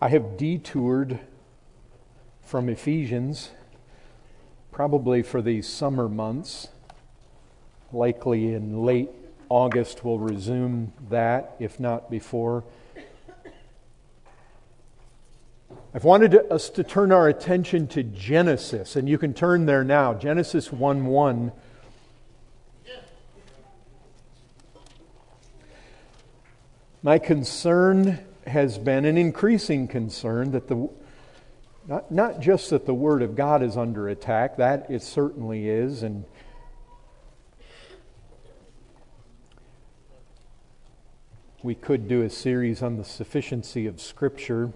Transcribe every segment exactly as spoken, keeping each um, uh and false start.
I have detoured from Ephesians probably for these summer months. Likely in late August we'll resume that, if not before. I've wanted us to turn our attention to Genesis, and you can turn there now. Genesis one one. My concern has been an increasing concern that the not, not just that the Word of God is under attack, that it certainly is, and we could do a series on the sufficiency of Scripture.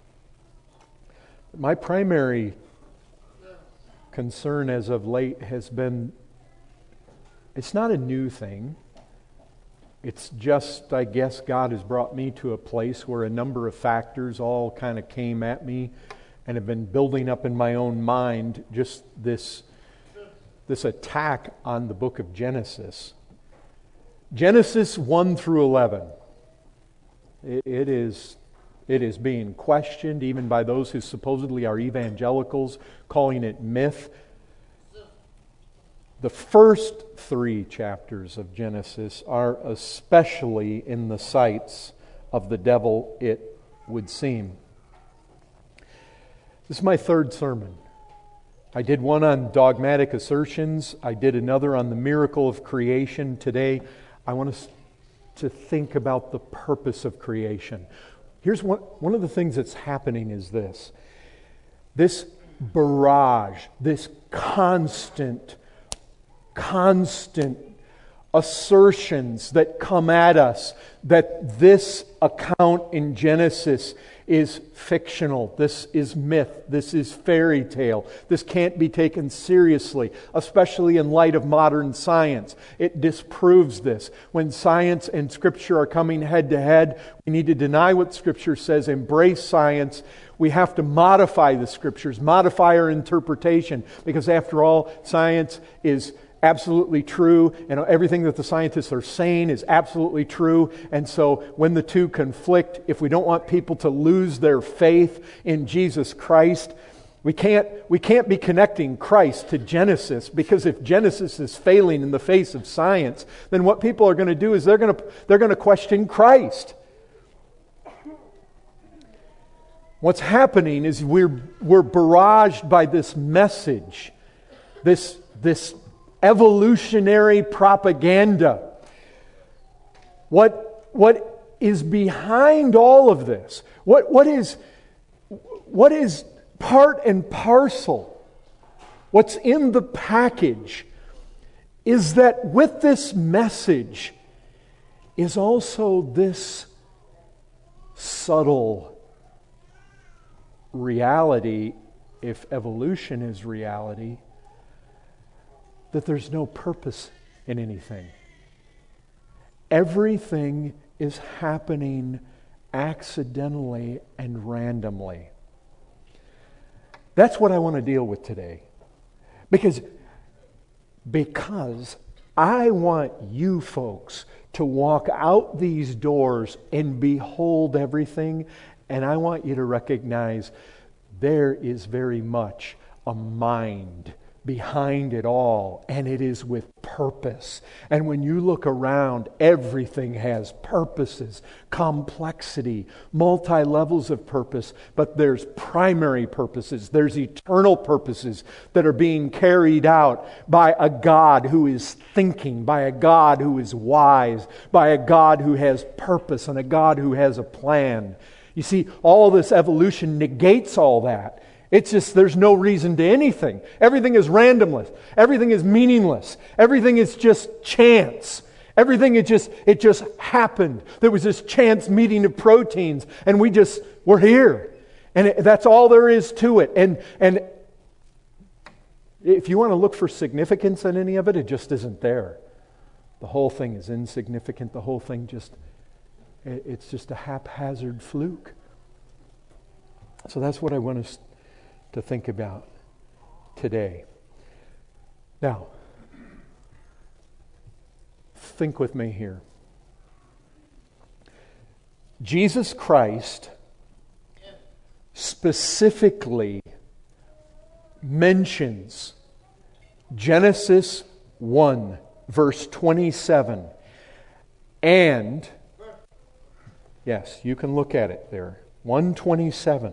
My primary concern as of late has been, it's not a new thing. It's just, I guess, God has brought me to a place where a number of factors all kind of came at me and have been building up in my own mind just this, this attack on the book of Genesis. Genesis one through eleven. It, it is... It is being questioned even by those who supposedly are evangelicals, calling it myth. The first three chapters of Genesis are especially in the sights of the devil, it would seem. This is my third sermon. I did one on dogmatic assertions. I did another on the miracle of creation. Today, I want us to think about the purpose of creation. Here's one, one of the things that's happening is this. This barrage, this constant, constant assertions that come at us that this account in Genesis is fictional, this is myth, this is fairy tale, this can't be taken seriously, especially in light of modern science. It disproves this. When science and Scripture are coming head to head, we need to deny what Scripture says, embrace science. We have to modify the Scriptures, modify our interpretation, because after all, science is absolutely true, and everything that the scientists are saying is absolutely true. And so when the two conflict, if we don't want people to lose their faith in Jesus Christ, we can't we can't be connecting Christ to Genesis, because if Genesis is failing in the face of science, then what people are going to do is they're going to they're going to question Christ. What's happening is we're we're barraged by this message, this this evolutionary propaganda. What, what is behind all of this? What, what is, what is part and parcel? What's in the package is that with this message is also this subtle reality, if evolution is reality, that there's no purpose in anything. Everything is happening accidentally and randomly. That's what I want to deal with today. Because, because I want you folks to walk out these doors and behold everything, and I want you to recognize there is very much a mind behind it all, and it is with purpose. And when you look around, everything has purposes, complexity, multi-levels of purpose, but there's primary purposes, there's eternal purposes that are being carried out by a God who is thinking, by a God who is wise, by a God who has purpose, and a God who has a plan. You see, all this evolution negates all that. It's just, there's no reason to anything. Everything is randomless. Everything is meaningless. Everything is just chance. Everything, it just, it just happened. There was this chance meeting of proteins, and we just, we're here. And it, that's all there is to it. And, and if you want to look for significance in any of it, it just isn't there. The whole thing is insignificant. The whole thing just, it, it's just a haphazard fluke. So that's what I want us to think about today. Now, think with me here. Jesus Christ specifically mentions Genesis one, verse twenty-seven. And, yes, you can look at it there. one twenty-seven.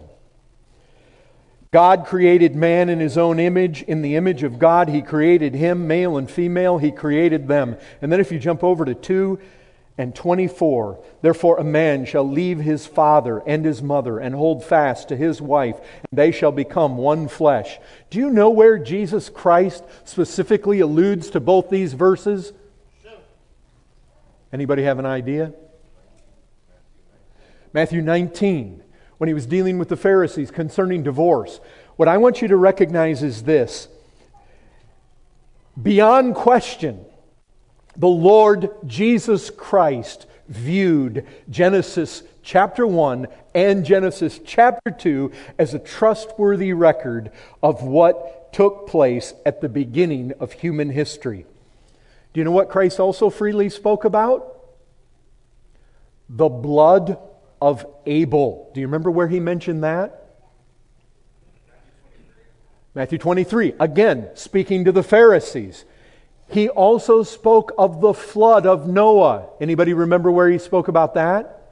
God created man in His own image. In the image of God He created him, male and female, He created them. And then if you jump over to two and twenty-four, therefore a man shall leave his father and his mother and hold fast to his wife, and they shall become one flesh. Do you know where Jesus Christ specifically alludes to both these verses? Anybody have an idea? Matthew nineteen, when He was dealing with the Pharisees concerning divorce. What I want you to recognize is this. Beyond question, the Lord Jesus Christ viewed Genesis chapter one and Genesis chapter two as a trustworthy record of what took place at the beginning of human history. Do you know what Christ also freely spoke about? The blood of Abel. Do you remember where He mentioned that? Matthew twenty-three. Again, speaking to the Pharisees. He also spoke of the flood of Noah. Anybody remember where He spoke about that?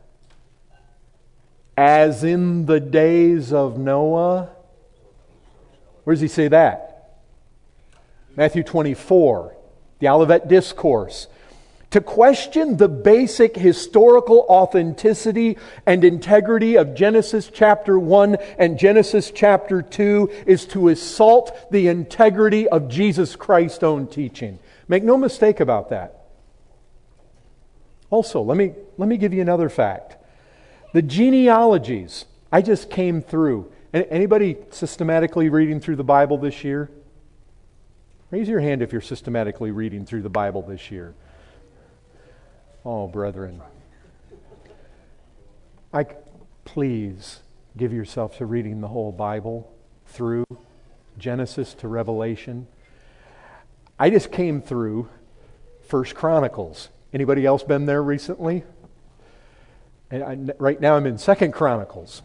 As in the days of Noah. Where does He say that? Matthew twenty-four. The Olivet Discourse. To question the basic historical authenticity and integrity of Genesis chapter one and Genesis chapter two is to assault the integrity of Jesus Christ's own teaching. Make no mistake about that. Also, let me, let me give you another fact. The genealogies I just came through. Anybody systematically reading through the Bible this year? Raise your hand if you're systematically reading through the Bible this year. Oh, brethren. I, please give yourself to reading the whole Bible through Genesis to Revelation. I just came through First Chronicles. Anybody else been there recently? And I, right now I'm in Second Chronicles.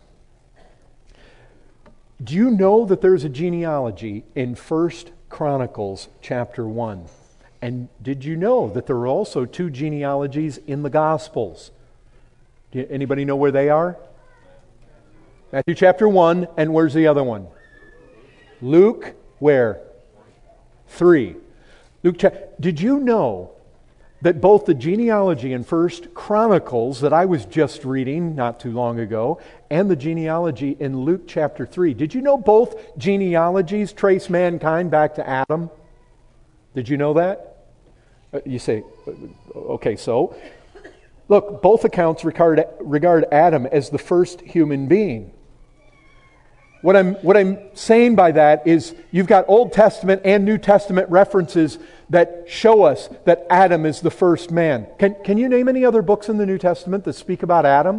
Do you know that there's a genealogy in First Chronicles chapter one? And did you know that there are also two genealogies in the Gospels? Do you, anybody know where they are? Matthew chapter one, and where's the other one? Luke, where? three. Luke, cha- did you know that both the genealogy in First Chronicles that I was just reading not too long ago and the genealogy in Luke chapter three, did you know both genealogies trace mankind back to Adam? Did you know that? You say, okay, so look, both accounts regard, regard Adam as the first human being. What I'm, what I'm saying by that is you've got Old Testament and New Testament references that show us that Adam is the first man. Can, can you name any other books in the New Testament that speak about Adam?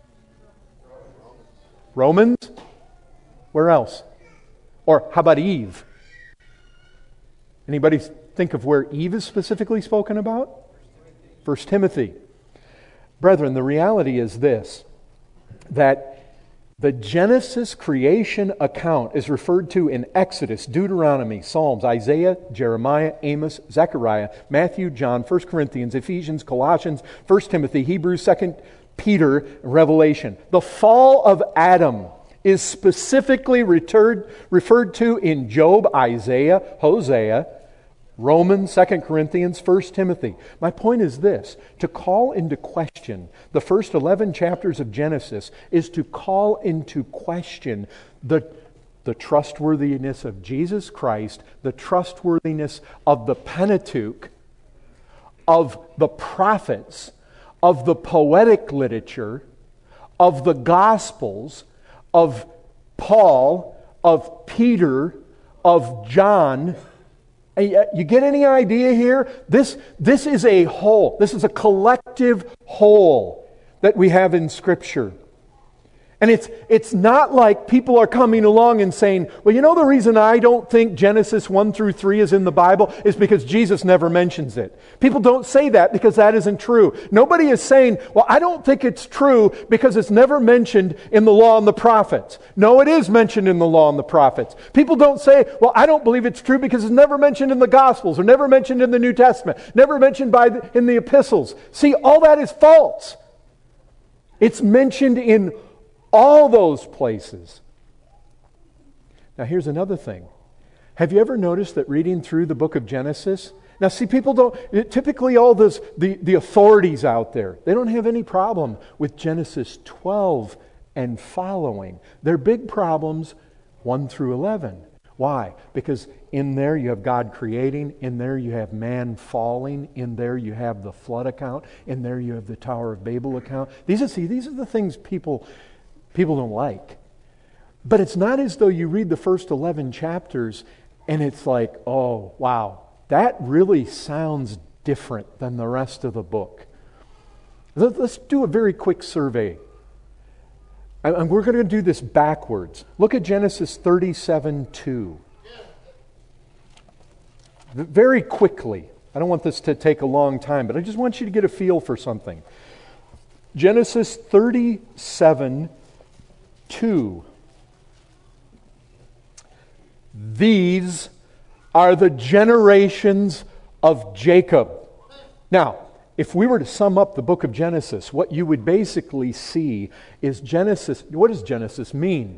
Romans? Where else? Or how about Eve? Anybody think of where Eve is specifically spoken about? First Timothy. Brethren, the reality is this, that the Genesis creation account is referred to in Exodus, Deuteronomy, Psalms, Isaiah, Jeremiah, Amos, Zechariah, Matthew, John, First Corinthians, Ephesians, Colossians, First Timothy, Hebrews, Second Peter, Revelation. The fall of Adam is specifically referred, referred to in Job, Isaiah, Hosea, Romans, Second Corinthians, First Timothy. My point is this: to call into question the first eleven chapters of Genesis is to call into question the, the trustworthiness of Jesus Christ, the trustworthiness of the Pentateuch, of the prophets, of the poetic literature, of the Gospels, of Paul, of Peter, of John. You get any idea here? This, this is a whole. This is a collective whole that we have in Scripture. And it's it's not like people are coming along and saying, well, you know the reason I don't think Genesis one through three is in the Bible is because Jesus never mentions it. People don't say that because that isn't true. Nobody is saying, well, I don't think it's true because it's never mentioned in the law and the prophets. No, it is mentioned in the law and the prophets. People don't say, well, I don't believe it's true because it's never mentioned in the Gospels or never mentioned in the New Testament, never mentioned by the, in the epistles. See, all that is false. It's mentioned in all those places. Now here's another thing. Have you ever noticed that reading through the book of Genesis, now see, people don't, typically all those, the, the authorities out there, they don't have any problem with Genesis twelve and following. Their big problems, one through eleven. Why? Because in there you have God creating, in there you have man falling, in there you have the flood account, in there you have the Tower of Babel account. These are, see, these are the things people People don't like. But it's not as though you read the first eleven chapters and it's like, oh, wow, that really sounds different than the rest of the book. Let's do a very quick survey. And we're going to do this backwards. Look at Genesis thirty-seven two. Very quickly. I don't want this to take a long time, but I just want you to get a feel for something. Genesis thirty-seven two. These are the generations of Jacob. Now, if we were to sum up the book of Genesis, what you would basically see is Genesis. What does Genesis mean?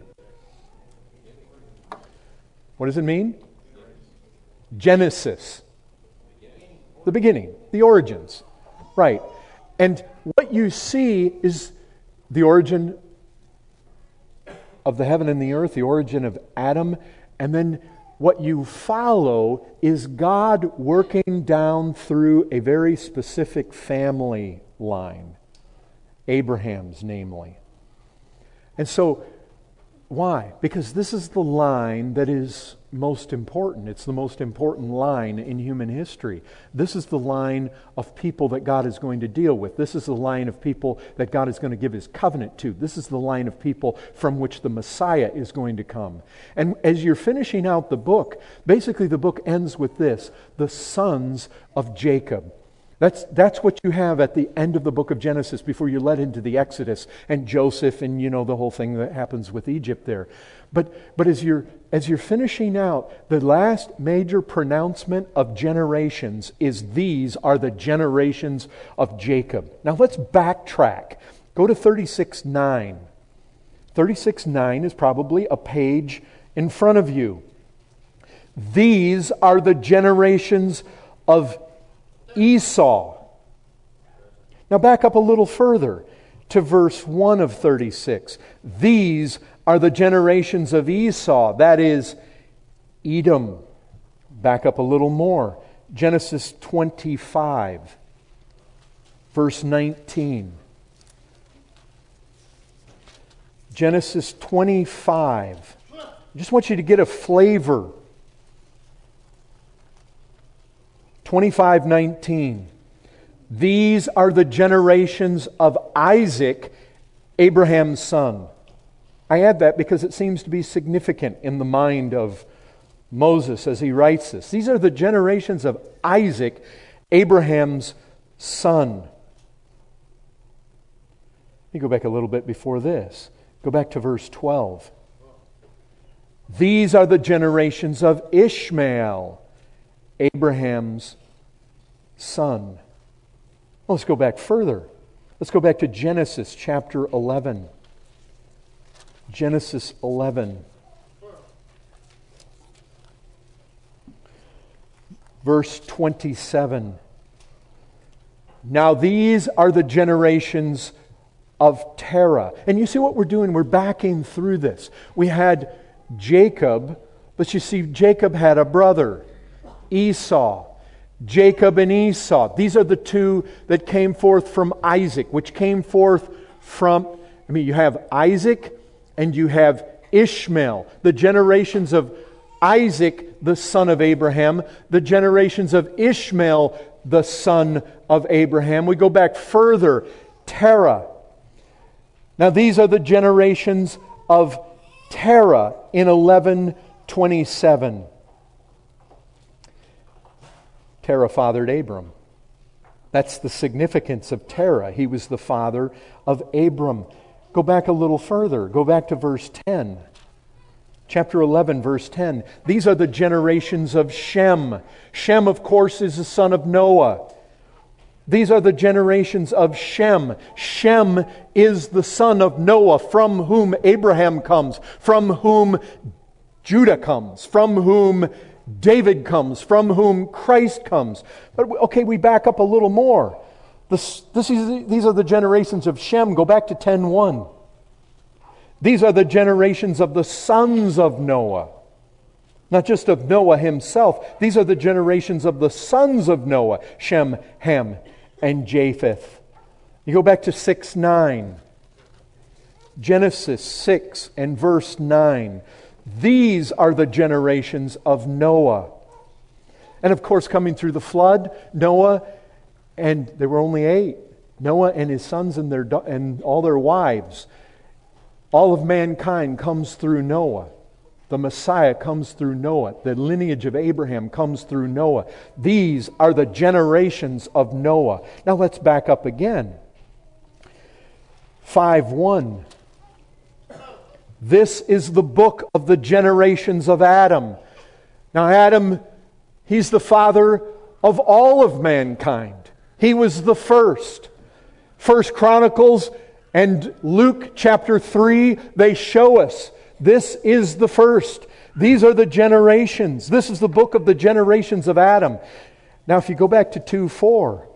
What does it mean? Genesis. The beginning, the origins. Right. And what you see is the origin of the heaven and the earth, the origin of Adam, and then what you follow is God working down through a very specific family line, Abraham's namely. And so, why? Because this is the line that is most important. It's the most important line in human history. This is the line of people that God is going to deal with. This is the line of people that God is going to give His covenant to. This is the line of people from which the Messiah is going to come. And as you're finishing out the book, basically the book ends with this: the sons of Jacob. That's, that's what you have at the end of the book of Genesis before you're led into the Exodus and Joseph and, you know, the whole thing that happens with Egypt there. But, but as you're, as you're finishing out, the last major pronouncement of generations is these are the generations of Jacob. Now let's backtrack. Go to thirty-six nine. thirty-six nine is probably a page in front of you. These are the generations of Esau. Now back up a little further to verse one of thirty-six. These are the generations of Esau, that is Edom. Back up a little more. Genesis twenty-five, verse nineteen. Genesis twenty-five. I just want you to get a flavor. twenty-five nineteen. These are the generations of Isaac, Abraham's son. I add that because it seems to be significant in the mind of Moses as he writes this. These are the generations of Isaac, Abraham's son. Let me go back a little bit before this. Go back to verse twelve. These are the generations of Ishmael, Abraham's son. Well, let's go back further. Let's go back to Genesis chapter eleven. Genesis eleven. Verse twenty-seven. Now these are the generations of Terah. And you see what we're doing? We're backing through this. We had Jacob, but you see Jacob had a brother, Esau. Jacob and Esau. These are the two that came forth from Isaac, which came forth from, I mean, you have Isaac and you have Ishmael. The generations of Isaac, the son of Abraham. The generations of Ishmael, the son of Abraham. We go back further. Terah. Now these are the generations of Terah in eleven twenty-seven. Terah fathered Abram. That's the significance of Terah. He was the father of Abram. Go back a little further. Go back to verse ten. Chapter eleven, verse ten. These are the generations of Shem. Shem, of course, is the son of Noah. These are the generations of Shem. Shem is the son of Noah, from whom Abraham comes, from whom Judah comes, from whom David comes, from whom Christ comes. But okay, we back up a little more. This, this is, these are the generations of Shem. Go back to ten one. These are the generations of the sons of Noah. Not just of Noah himself. These are the generations of the sons of Noah. Shem, Ham, and Japheth. You go back to six nine. Genesis six and verse nine. These are the generations of Noah. And of course, coming through the flood, Noah, and there were only eight. Noah and his sons and their and all their wives. All of mankind comes through Noah. The Messiah comes through Noah. The lineage of Abraham comes through Noah. These are the generations of Noah. Now let's back up again. five one. This is the book of the generations of Adam. Now Adam, he's the father of all of mankind. He was the first. First Chronicles and Luke chapter three, they show us this is the first. These are the generations. This is the book of the generations of Adam. Now if you go back to two four,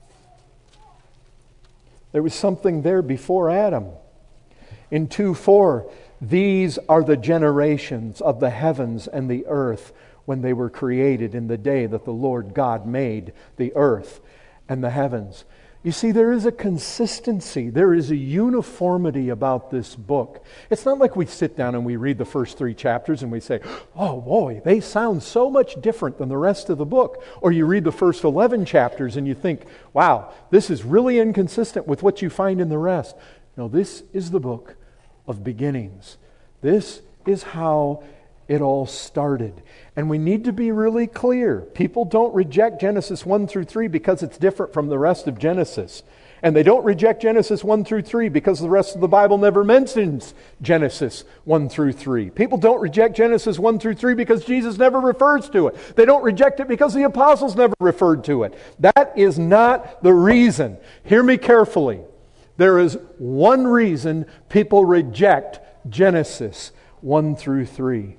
there was something there before Adam. In two four, these are the generations of the heavens and the earth when they were created in the day that the Lord God made the earth and the heavens. You see, there is a consistency, there is a uniformity about this book. It's not like we sit down and we read the first three chapters and we say, oh boy, they sound so much different than the rest of the book. Or you read the first eleven chapters and you think, wow, this is really inconsistent with what you find in the rest. No, this is the book of beginnings. This is how it all started. And we need to be really clear. People don't reject Genesis one through three because it's different from the rest of Genesis. And they don't reject Genesis one through three because the rest of the Bible never mentions Genesis one through three. People don't reject Genesis one through three because Jesus never refers to it. They don't reject it because the apostles never referred to it. That is not the reason. Hear me carefully. There is one reason people reject Genesis one through three.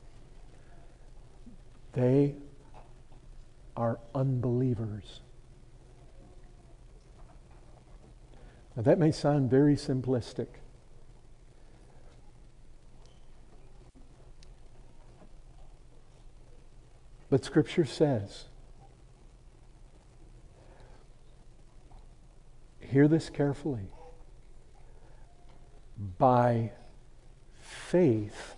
They are unbelievers. Now that may sound very simplistic. But Scripture says, hear this carefully, by faith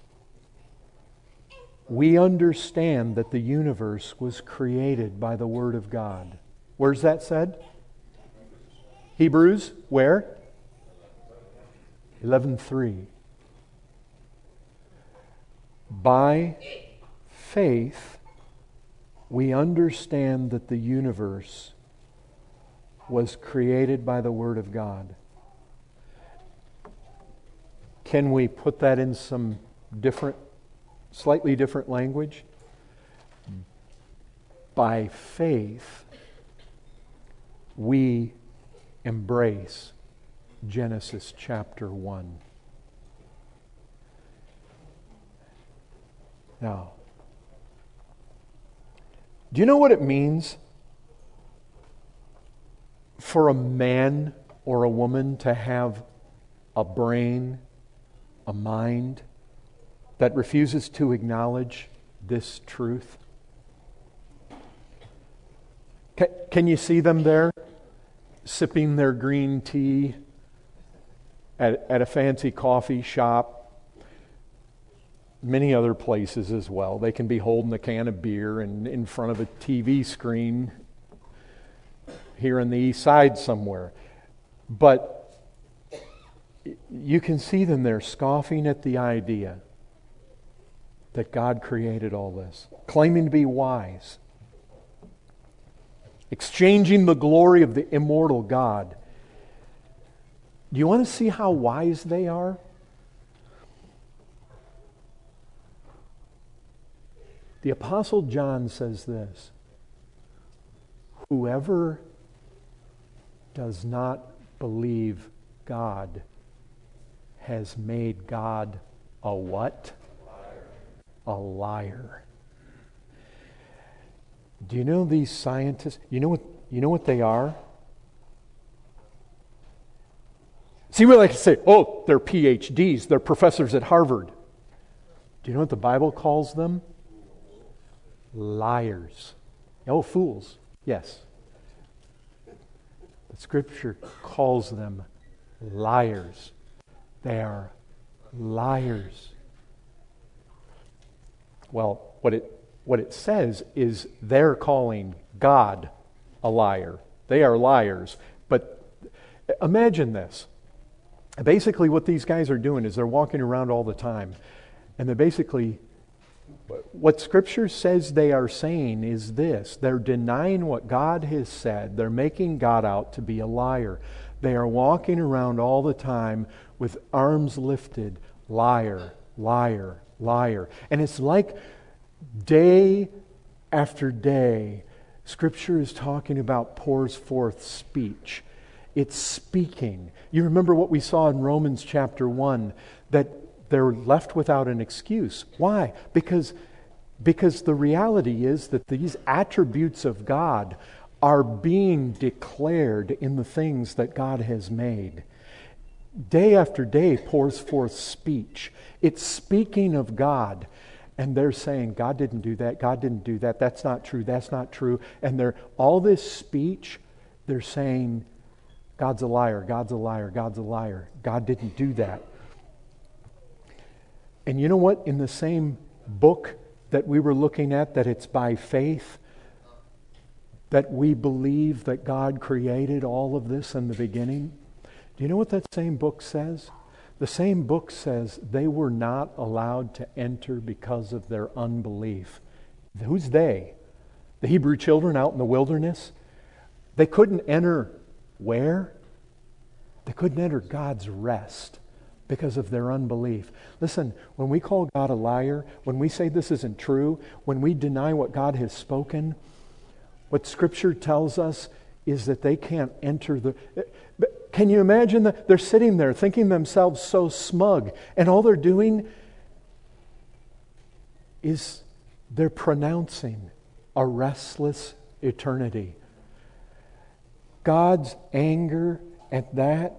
we understand that the universe was created by the Word of God. Where's that said? Hebrews, where? eleven three. By faith, we understand that the universe was created by the Word of God. Can we put that in some different Slightly different language? By faith, we embrace Genesis chapter one. Now, do you know what it means for a man or a woman to have a brain, a mind, that refuses to acknowledge this truth? Can, can you see them there, sipping their green tea at, at a fancy coffee shop? Many other places as well. They can be holding a can of beer and in front of a T V screen here on the east side somewhere. But you can see them there scoffing at the idea that God created all this, claiming to be wise, exchanging the glory of the immortal God. Do you want to see how wise they are? The Apostle John says this: whoever does not believe God has made God a what? A liar. Do you know these scientists? You know what, you know what they are? See, we like to say, oh, they're P H Ds, they're professors at Harvard. Do you know what the Bible calls them? Liars. Oh, fools. Yes. The Scripture calls them liars. They are liars. Well, what it what it says is they're calling God a liar. They are liars. But imagine this. Basically what these guys are doing is they're walking around all the time, and they're basically, what Scripture says they are saying is this: they're denying what God has said. They're making God out to be a liar. They are walking around all the time with arms lifted, liar, liar, liar. And it's like day after day, Scripture is talking about pours forth speech. It's speaking. You remember what we saw in Romans chapter one, that they're left without an excuse. Why? Because, because the reality is that these attributes of God are being declared in the things that God has made. Day after day pours forth speech. It's speaking of God. And they're saying, God didn't do that, God didn't do that, that's not true, that's not true. And they're all this speech, they're saying, God's a liar, God's a liar, God's a liar. God didn't do that. And you know what? In the same book that we were looking at, that it's by faith that we believe that God created all of this in the beginning. Do you know what that same book says? The same book says they were not allowed to enter because of their unbelief. Who's they? The Hebrew children out in the wilderness? They couldn't enter where? They couldn't enter God's rest because of their unbelief. Listen, when we call God a liar, when we say this isn't true, when we deny what God has spoken, what Scripture tells us is that they can't enter the... Can you imagine that they're sitting there thinking themselves so smug, and all they're doing is they're pronouncing a restless eternity. God's anger at that.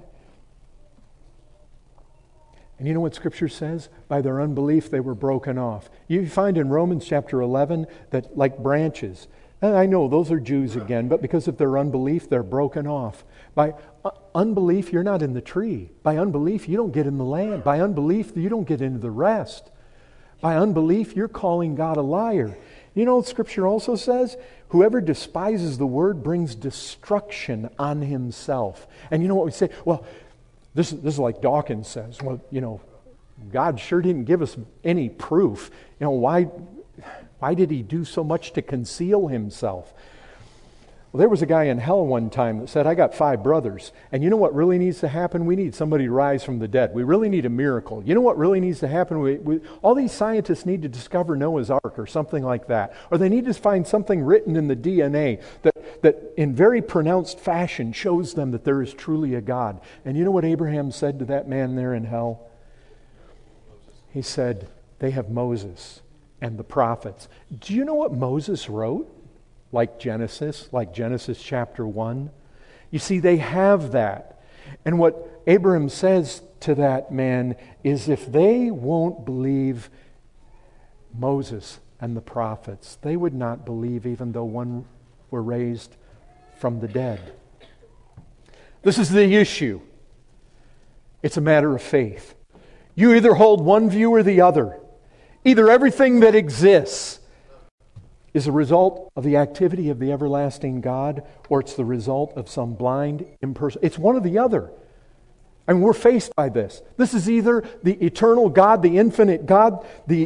And you know what Scripture says? By their unbelief they were broken off. You find in Romans chapter eleven that like branches, and I know those are Jews again, but because of their unbelief they're broken off. By uh, unbelief you're not in the tree. By unbelief you don't get in the land. By unbelief you don't get into the rest. By unbelief you're calling God a liar. You know what Scripture also says? Whoever despises the word brings destruction on himself. And you know what we say? Well, this, this is like Dawkins says. Well, you know, God sure didn't give us any proof. You know, why, why did He do so much to conceal Himself? Well, there was a guy in hell one time that said, I got five brothers. And you know what really needs to happen? We need somebody to rise from the dead. We really need a miracle. You know what really needs to happen? We, we, all these scientists need to discover Noah's Ark or something like that. Or they need to find something written in the D N A that, that in very pronounced fashion shows them that there is truly a God. And you know what Abraham said to that man there in hell? He said, they have Moses and the prophets. Do you know what Moses wrote? Like Genesis, like Genesis chapter one. You see, they have that. And what Abraham says to that man is if they won't believe Moses and the prophets, they would not believe even though one were raised from the dead. This is the issue. It's a matter of faith. You either hold one view or the other. Either everything that exists is a result of the activity of the everlasting God, or it's the result of some blind, impersonal... It's one or the other. I mean, we're faced by this. This is either the eternal God, the infinite God, the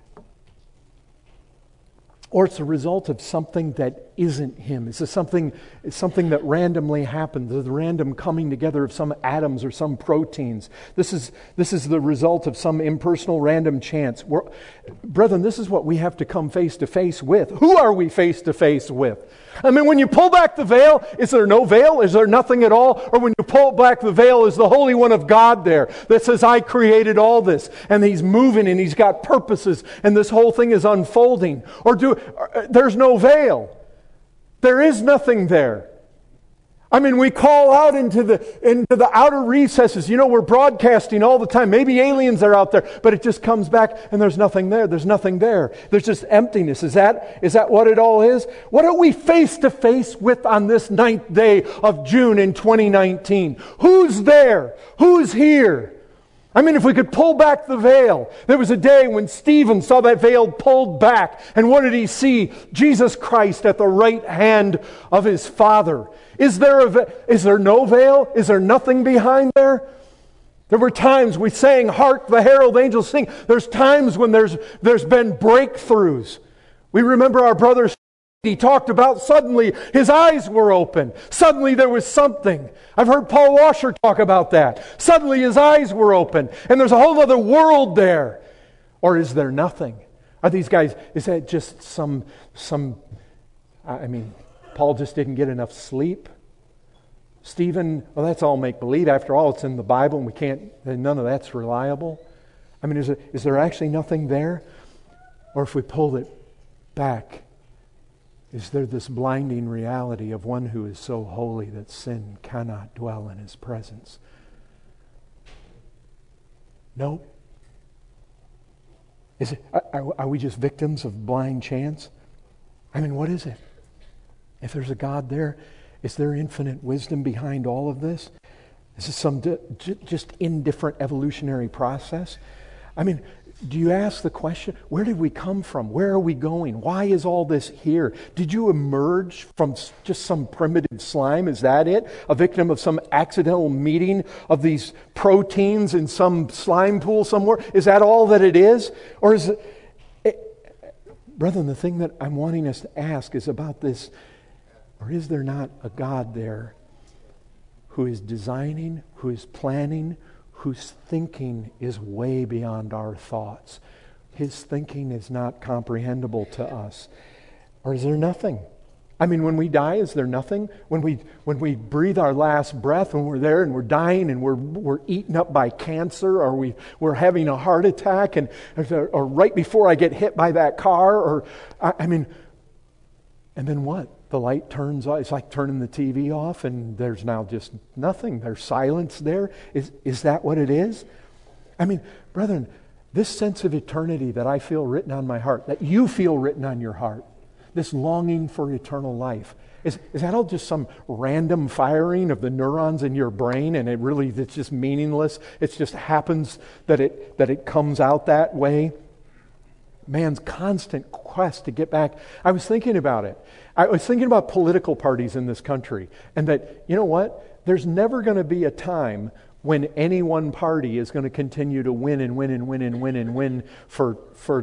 or it's a result of something that isn't Him. It's something, it's something that randomly happens, the random coming together of some atoms or some proteins. This is, this is the result of some impersonal random chance. We're, brethren, this is what we have to come face to face with. Who are we face to face with? I mean, when you pull back the veil, is there no veil? Is there nothing at all? Or when you pull back the veil, is the Holy One of God there that says, I created all this, and He's moving and He's got purposes, and this whole thing is unfolding? Or do there's no veil. There is nothing there. I mean, we call out into the into the outer recesses. You know, we're broadcasting all the time. Maybe aliens are out there, but it just comes back and there's nothing there. There's nothing there. There's just emptiness. Is that is that what it all is? What are we face to face with on this ninth day of June in twenty nineteen? Who's there? Who's here? I mean, if we could pull back the veil. There was a day when Stephen saw that veil pulled back. And what did he see? Jesus Christ at the right hand of His Father. Is there a ve- is there no veil? Is there nothing behind there? There were times we sang, "Hark the herald angels sing." There's times when there's there's been breakthroughs. We remember our brother, he talked about suddenly his eyes were open. Suddenly there was something. I've heard Paul Washer talk about that. Suddenly his eyes were open. And there's a whole other world there. Or is there nothing? Are these guys, is that just some, some, I mean, Paul just didn't get enough sleep? Stephen, well, that's all make-believe. After all, it's in the Bible and we can't, none of that's reliable. I mean, is, it, is there actually nothing there? Or if we pulled it back, is there this blinding reality of one who is so holy that sin cannot dwell in His presence? No. Is it, are, are we just victims of blind chance? I mean, what is it? If there's a God there, is there infinite wisdom behind all of this? Is this some di- j- just indifferent evolutionary process? I mean, do you ask the question, where did we come from? Where are we going? Why is all this here? Did you emerge from just some primitive slime? Is that it? A victim of some accidental meeting of these proteins in some slime pool somewhere? Is that all that it is? Or is it... it brethren, the thing that I'm wanting us to ask is about this, or is there not a God there who is designing, who is planning, whose thinking is way beyond our thoughts? His thinking is not comprehensible to us. Or is there nothing? I mean, when we die, is there nothing? When we when we breathe our last breath, when we're there and we're dying and we're we're eaten up by cancer, or we we're having a heart attack, and or right before I get hit by that car, or I, I mean, and then what? The light turns off. It's like turning the T V off and there's now just nothing. There's silence there. Is, is that what it is? I mean, brethren, this sense of eternity that I feel written on my heart, that you feel written on your heart, this longing for eternal life, is, is that all just some random firing of the neurons in your brain and it really, it's just meaningless? It just happens that it, that it comes out that way? Man's constant quest to get back. I was thinking about it. I was thinking about political parties in this country, and that, you know what? There's never going to be a time when any one party is going to continue to win and win and win and win and win for, for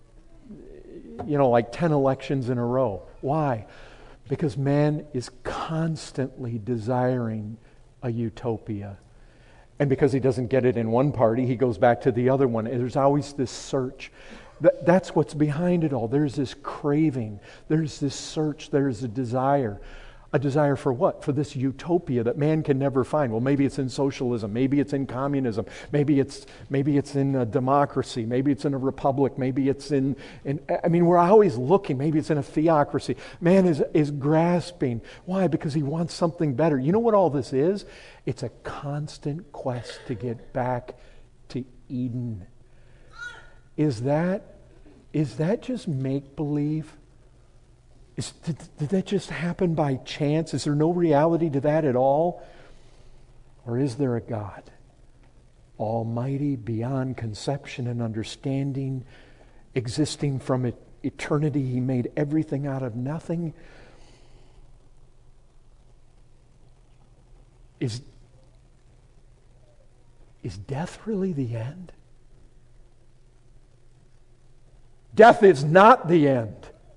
you know, like ten elections in a row. Why? Because man is constantly desiring a utopia. And because he doesn't get it in one party, he goes back to the other one. And there's always this search. That, that's what's behind it all. There's this craving. There's this search. There's a desire. A desire for what? For this utopia that man can never find. Well, maybe it's in socialism. Maybe it's in communism. Maybe it's maybe it's in a democracy. Maybe it's in a republic. Maybe it's in, in I mean, we're always looking. Maybe it's in a theocracy. Man is, is grasping. Why? Because he wants something better. You know what all this is? It's a constant quest to get back to Eden. Is that, is that just make-believe? Is, did, did that just happen by chance? Is there no reality to that at all? Or is there a God, almighty, beyond conception and understanding, existing from it, eternity? He made everything out of nothing. Is, is death really the end? Death is not the end.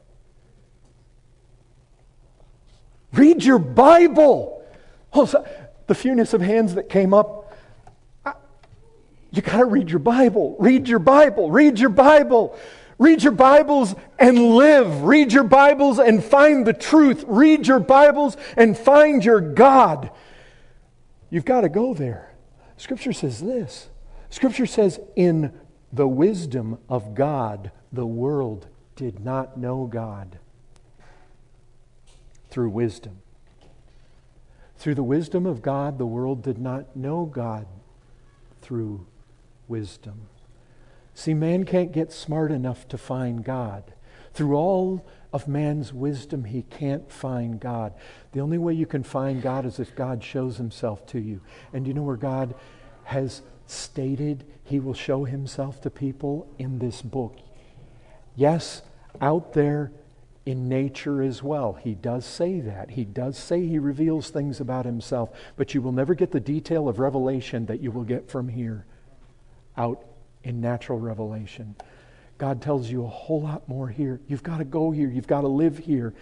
Read your Bible. Oh, so the fewness of hands that came up. I, you got to read your Bible. Read your Bible. Read your Bible. Read your Bibles and live. Read your Bibles and find the truth. Read your Bibles and find your God. You've got to go there. Scripture says this. Scripture says, in the wisdom of God, the world did not know God. Through wisdom. Through the wisdom of God, the world did not know God through wisdom. See, man can't get smart enough to find God. Through all of man's wisdom, he can't find God. The only way you can find God is if God shows himself to you. And you know where God has stated he will show himself to people? In this book. Yes, out there in nature as well. He does say that. He does say he reveals things about himself, but you will never get the detail of revelation that you will get from here out in natural revelation. God tells you a whole lot more here. You've got to go here. You've got to live here.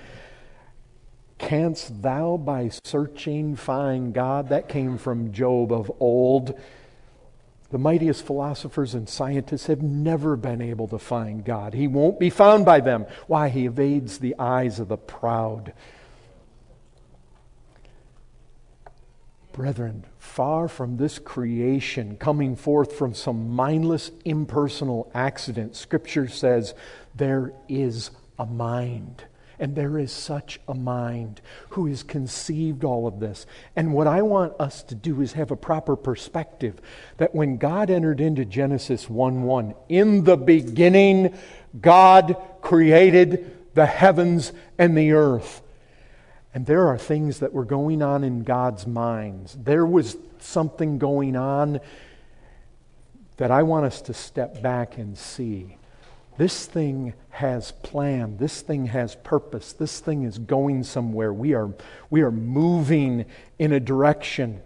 Canst thou by searching find God? That came from Job of old. The mightiest philosophers and scientists have never been able to find God. He won't be found by them. Why? He evades the eyes of the proud. Brethren, far from this creation coming forth from some mindless, impersonal accident, Scripture says there is a mind. And there is such a mind who has conceived all of this. And what I want us to do is have a proper perspective that when God entered into Genesis one one, in the beginning God created the heavens and the earth. And there are things that were going on in God's minds. There was something going on that I want us to step back and see. This thing has plan. This thing has purpose. This thing is going somewhere. We are, we are moving in a direction.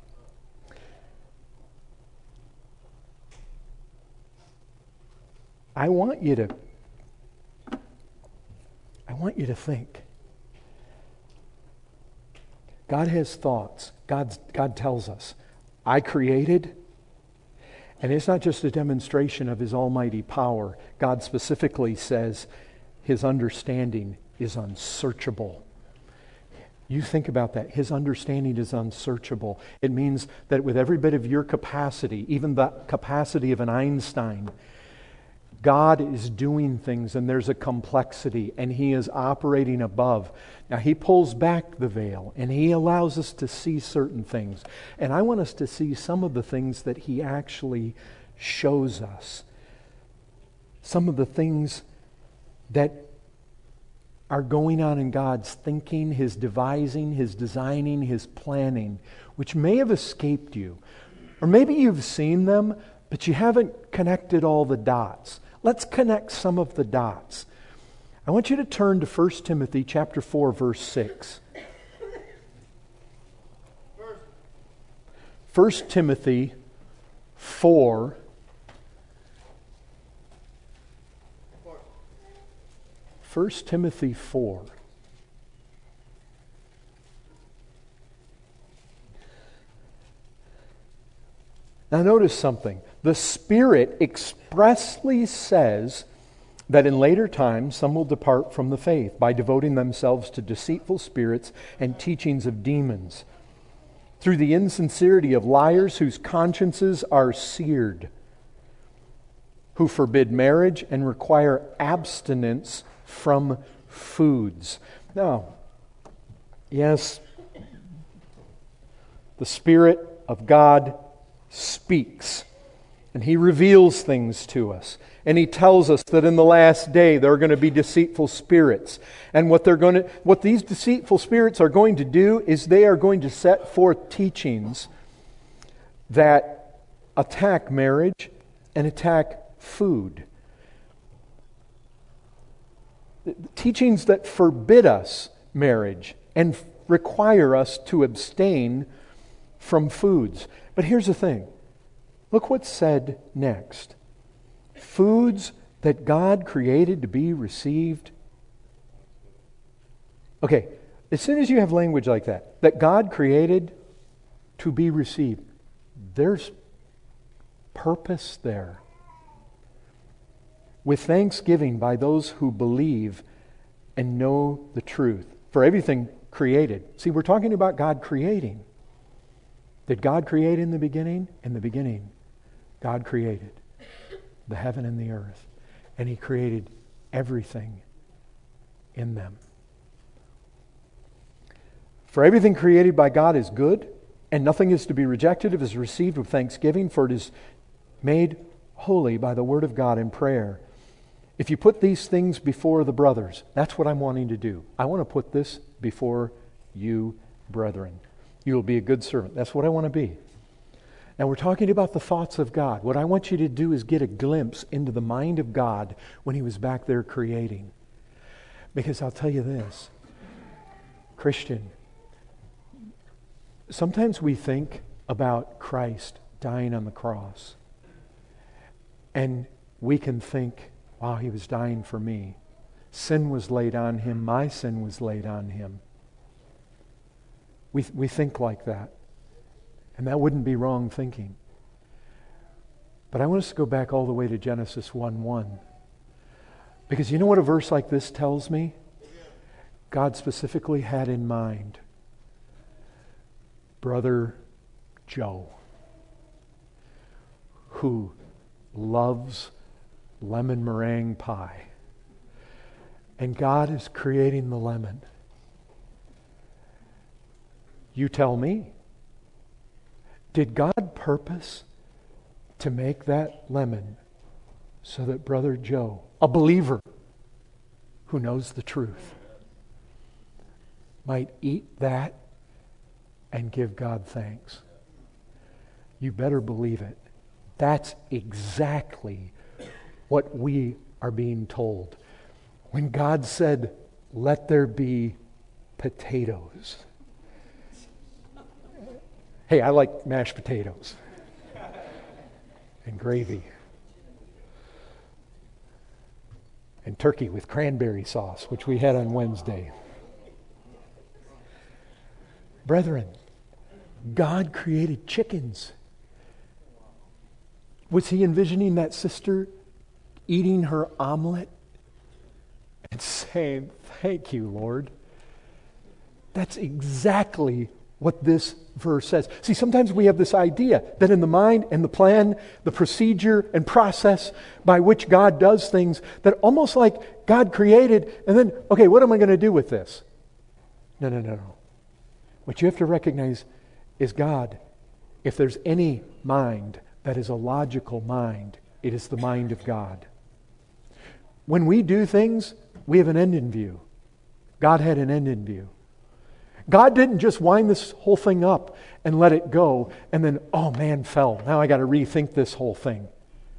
I want you to I want you to think. God has thoughts. God's, God tells us, I created. And it's not just a demonstration of His almighty power. God specifically says His understanding is unsearchable. You think about that. His understanding is unsearchable. It means that with every bit of your capacity, even the capacity of an Einstein, God is doing things and there's a complexity and He is operating above. Now He pulls back the veil and He allows us to see certain things. And I want us to see some of the things that He actually shows us. Some of the things that are going on in God's thinking, His devising, His designing, His planning, which may have escaped you. Or maybe you've seen them, but you haven't connected all the dots. Let's connect some of the dots. I want you to turn to First Timothy chapter four, verse six. First Timothy four. First Timothy four. Now notice something. The Spirit expressly says that in later times some will depart from the faith by devoting themselves to deceitful spirits and teachings of demons, through the insincerity of liars whose consciences are seared, who forbid marriage and require abstinence from foods. Now, yes, the Spirit of God speaks, and He reveals things to us. And He tells us that in the last day there are going to be deceitful spirits. And what they're going to, what these deceitful spirits are going to do is they are going to set forth teachings that attack marriage and attack food. Teachings that forbid us marriage and require us to abstain from foods. But here's the thing. Look what's said next. Foods that God created to be received. Okay, as soon as you have language like that, that God created to be received, there's purpose there. With thanksgiving by those who believe and know the truth. For everything created. See, we're talking about God creating. Did God create in the beginning? In the beginning, God created the heaven and the earth. And He created everything in them. For everything created by God is good, and nothing is to be rejected if it is received with thanksgiving, for it is made holy by the word of God in prayer. If you put these things before the brothers, that's what I'm wanting to do. I want to put this before you, brethren. You will be a good servant. That's what I want to be. Now we're talking about the thoughts of God. What I want you to do is get a glimpse into the mind of God when He was back there creating. Because I'll tell you this, Christian, sometimes we think about Christ dying on the cross, and we can think, wow, He was dying for me. Sin was laid on Him. My sin was laid on Him. We, we think like that. And that wouldn't be wrong thinking. But I want us to go back all the way to Genesis one one. Because you know what a verse like this tells me? God specifically had in mind Brother Joe, who loves lemon meringue pie. And God is creating the lemon. You tell me, did God purpose to make that lemon so that Brother Joe, a believer who knows the truth, might eat that and give God thanks? You better believe it. That's exactly what we are being told. When God said, let there be potatoes. Hey, I like mashed potatoes and gravy and turkey with cranberry sauce, which we had on Wednesday. Brethren, God created chickens. Was He envisioning that sister eating her omelet and saying, thank you, Lord? That's exactly what this verse says. See, sometimes we have this idea that in the mind and the plan, the procedure and process by which God does things, that almost like God created and then, okay, what am I going to do with this? No, no, no, no. What you have to recognize is God, if there's any mind that is a logical mind, it is the mind of God. When we do things, we have an end in view. God had an end in view. God didn't just wind this whole thing up and let it go and then, oh, man fell. Now I got to rethink this whole thing.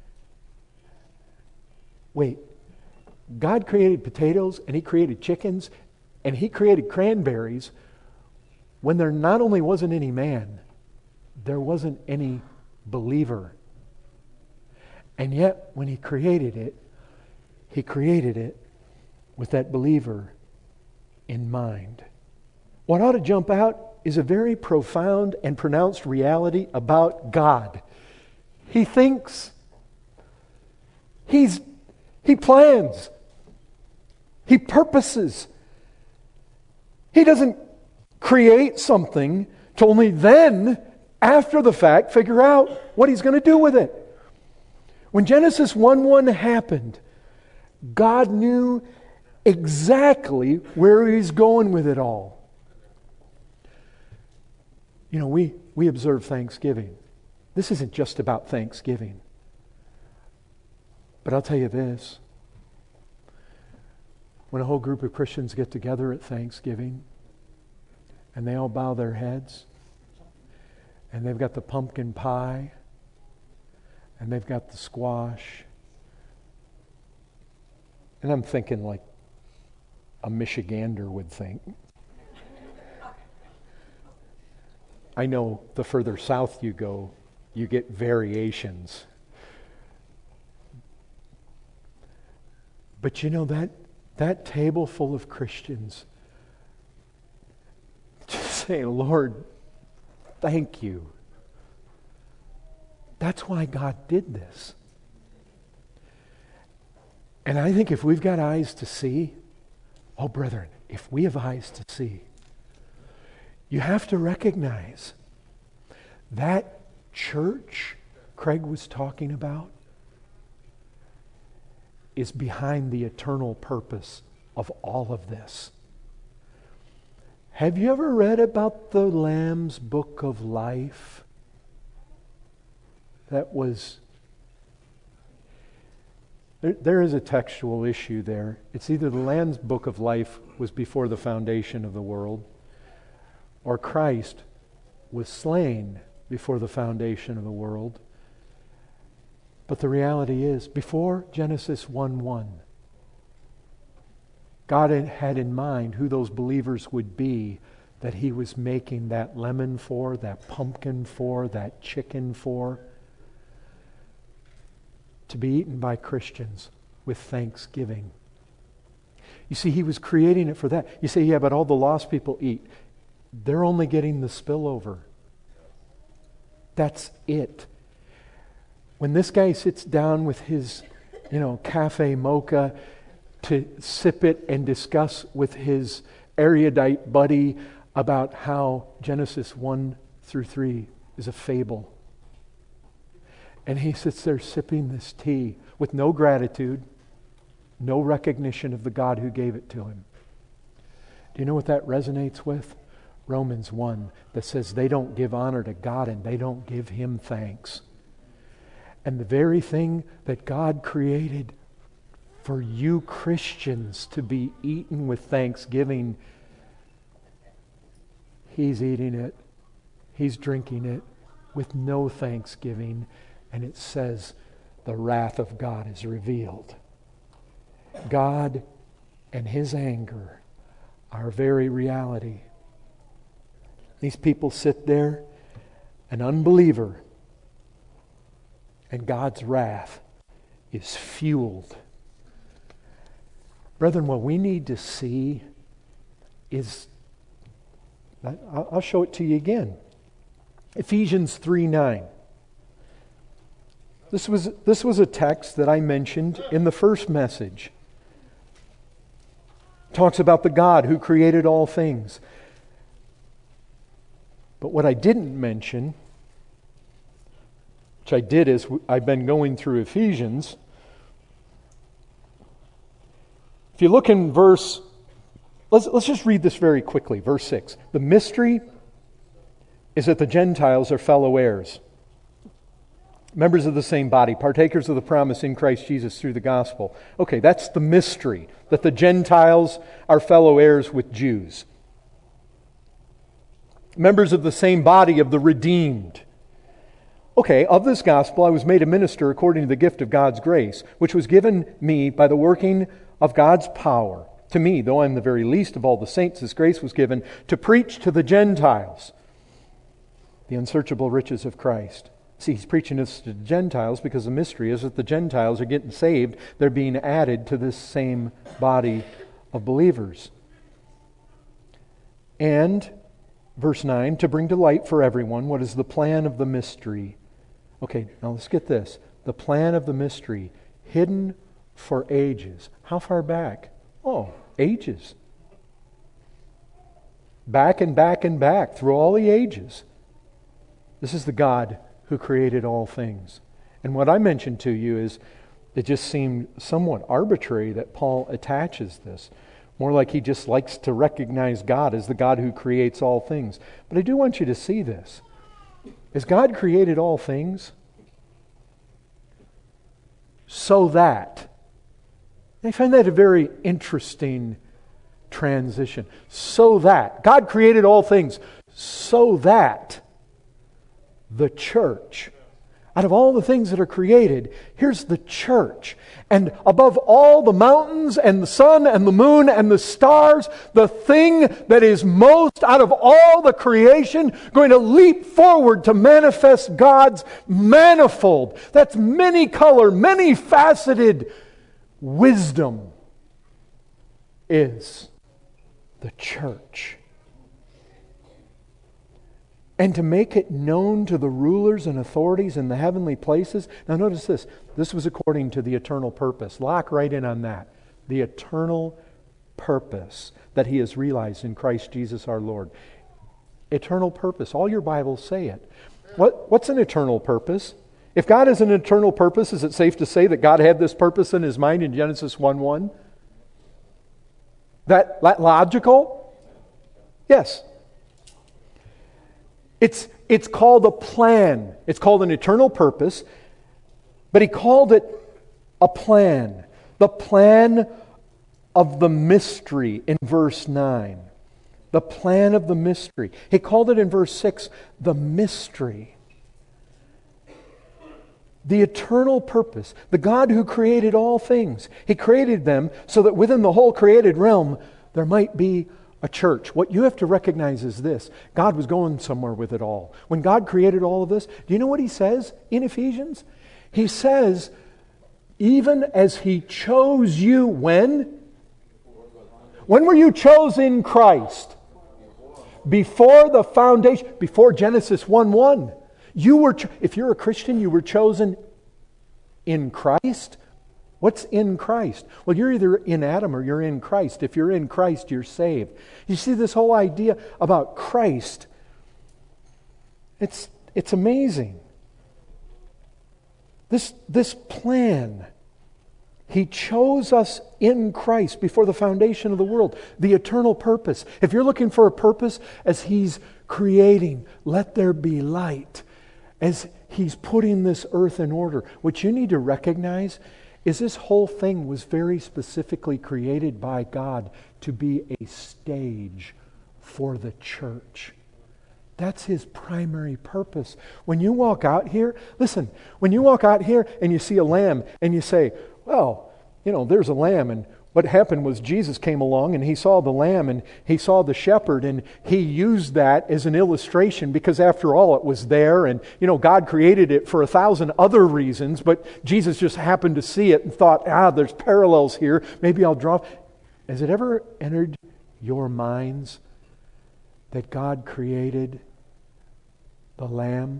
Wait. God created potatoes and He created chickens and He created cranberries when there not only wasn't any man, there wasn't any believer. And yet, when He created it, He created it with that believer in mind. What ought to jump out is a very profound and pronounced reality about God. He thinks. He's, he plans. He purposes. He doesn't create something to only then, after the fact, figure out what He's going to do with it. When Genesis one one happened, God knew exactly where He's going with it all. You know, we, we observe Thanksgiving. This isn't just about Thanksgiving. But I'll tell you this. When a whole group of Christians get together at Thanksgiving and they all bow their heads and they've got the pumpkin pie and they've got the squash, and I'm thinking like a Michigander would think. I know the further south you go, you get variations. But you know, that, that table full of Christians just say, Lord, thank you. That's why God did this. And I think if we've got eyes to see, oh brethren, if we have eyes to see, you have to recognize that church Craig was talking about is behind the eternal purpose of all of this. Have you ever read about the Lamb's Book of Life? That was... There, there is a textual issue there. It's either the Lamb's Book of Life was before the foundation of the world, or Christ was slain before the foundation of the world. But the reality is, before Genesis one one, God had in mind who those believers would be that He was making that lemon for, that pumpkin for, that chicken for, to be eaten by Christians with thanksgiving. You see, He was creating it for that. You say, yeah, but all the lost people eat. They're only getting the spillover. That's it. When this guy sits down with his, you know, cafe mocha to sip it and discuss with his erudite buddy about how Genesis one through three is a fable. And he sits there sipping this tea with no gratitude, no recognition of the God who gave it to him. Do you know what that resonates with? Romans one, that says they don't give honor to God and they don't give Him thanks. And the very thing that God created for you Christians to be eaten with thanksgiving, He's eating it, He's drinking it with no thanksgiving. And it says the wrath of God is revealed. God and His anger are very reality. These people sit there, an unbeliever, and God's wrath is fueled. Brethren, what we need to see is, I'll show it to you again. Ephesians three nine. This was, this was a text that I mentioned in the first message. It talks about the God who created all things. But what I didn't mention, which I did as I've been going through Ephesians, if you look in verse, let's, let's just read this very quickly, verse six. The mystery is that the Gentiles are fellow heirs, members of the same body, partakers of the promise in Christ Jesus through the gospel. Okay, that's the mystery, that the Gentiles are fellow heirs with Jews. Members of the same body of the redeemed. Okay, of this gospel I was made a minister according to the gift of God's grace, which was given me by the working of God's power. To me, though I am the very least of all the saints, this grace was given to preach to the Gentiles the unsearchable riches of Christ. See, he's preaching this to the Gentiles because the mystery is that the Gentiles are getting saved. They're being added to this same body of believers. And, verse nine, to bring to light for everyone what is the plan of the mystery. Okay, now let's get this. The plan of the mystery, hidden for ages. How far back? Oh, ages. Back and back and back through all the ages. This is the God who created all things. And what I mentioned to you is, it just seemed somewhat arbitrary that Paul attaches this. More like he just likes to recognize God as the God who creates all things. But I do want you to see this. As God created all things, so that, I find that a very interesting transition. So that, God created all things, so that the church. Out of all the things that are created, here's the church. And above all the mountains and the sun and the moon and the stars, the thing that is most out of all the creation going to leap forward to manifest God's manifold, that's many color, many faceted wisdom, is the church. And to make it known to the rulers and authorities in the heavenly places. Now notice this. This was according to the eternal purpose. Lock right in on that. The eternal purpose that He has realized in Christ Jesus our Lord. Eternal purpose. All your Bibles say it. What, what's an eternal purpose? If God has an eternal purpose, is it safe to say that God had this purpose in His mind in Genesis one one? That, that logical? Yes. It's, it's called a plan. It's called an eternal purpose. But He called it a plan. The plan of the mystery in verse nine. The plan of the mystery. He called it in verse six, the mystery. The eternal purpose. The God who created all things. He created them so that within the whole created realm there might be a church. What you have to recognize is this. God was going somewhere with it all. When God created all of this, do you know what He says in Ephesians? He says, even as He chose you when? When were you chosen in Christ? Before the foundation, before Genesis one one. You were, cho- if you're a Christian, you were chosen in Christ. What's in Christ? Well, you're either in Adam or you're in Christ. If you're in Christ, you're saved. You see this whole idea about Christ. It's, it's amazing. This, this plan. He chose us in Christ before the foundation of the world. The eternal purpose. If you're looking for a purpose as He's creating, let there be light. As He's putting this earth in order. What you need to recognize is this whole thing was very specifically created by God to be a stage for the church. That's His primary purpose. When you walk out here, listen, when you walk out here and you see a lamb and you say, well, you know, there's a lamb, and what happened was Jesus came along and He saw the lamb and He saw the shepherd, and He used that as an illustration because after all it was there, and you know God created it for a thousand other reasons, but Jesus just happened to see it and thought, ah, there's parallels here, maybe I'll draw. Has it ever entered your minds that God created the lamb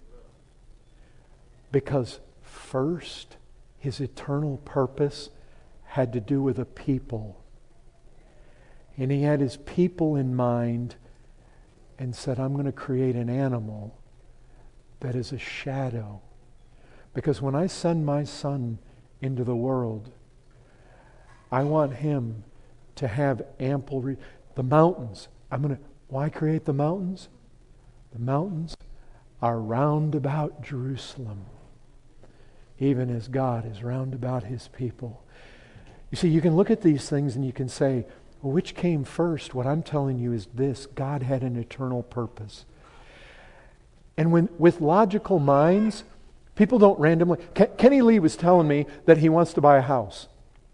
because first His eternal purpose had to do with a people. And He had His people in mind and said, I'm going to create an animal that is a shadow. Because when I send my Son into the world, I want Him to have ample... Re- the mountains. I'm going to... Why create the mountains? The mountains are round about Jerusalem, even as God is round about His people. You see, you can look at these things and you can say, well, which came first? What I'm telling you is this: God had an eternal purpose. And when with logical minds, people don't randomly... Ken, Kenny Lee was telling me that he wants to buy a house.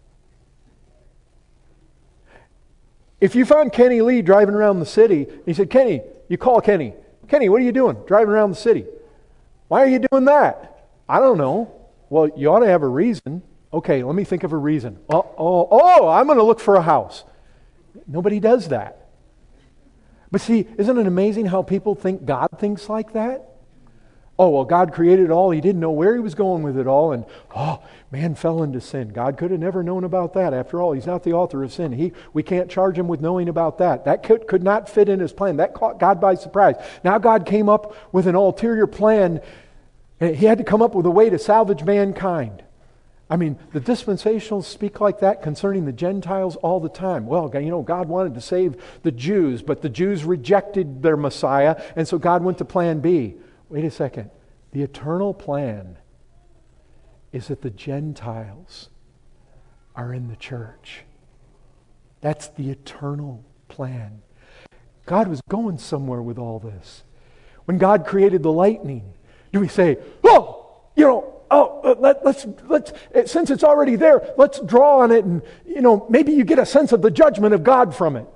If you found Kenny Lee driving around the city, and you said, Kenny, you call Kenny. Kenny, what are you doing driving around the city? Why are you doing that? I don't know. Well, you ought to have a reason. Okay, let me think of a reason. Oh, oh, oh I'm going to look for a house. Nobody does that. But see, isn't it amazing how people think God thinks like that? Oh, well, God created it all. He didn't know where He was going with it all. And, oh, man fell into sin. God could have never known about that. After all, He's not the author of sin. He, we can't charge Him with knowing about that. That could, could not fit in His plan. That caught God by surprise. Now God came up with an ulterior plan. And He had to come up with a way to salvage mankind. I mean, the dispensationals speak like that concerning the Gentiles all the time. Well, you know, God wanted to save the Jews, but the Jews rejected their Messiah, and so God went to plan B. Wait a second. The eternal plan is that the Gentiles are in the church. That's the eternal plan. God was going somewhere with all this. When God created the lightning, do we say, oh, you know, oh, let, let's, let's, since it's already there, let's draw on it and, you know, maybe you get a sense of the judgment of God from it.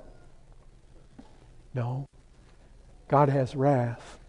No. God has wrath.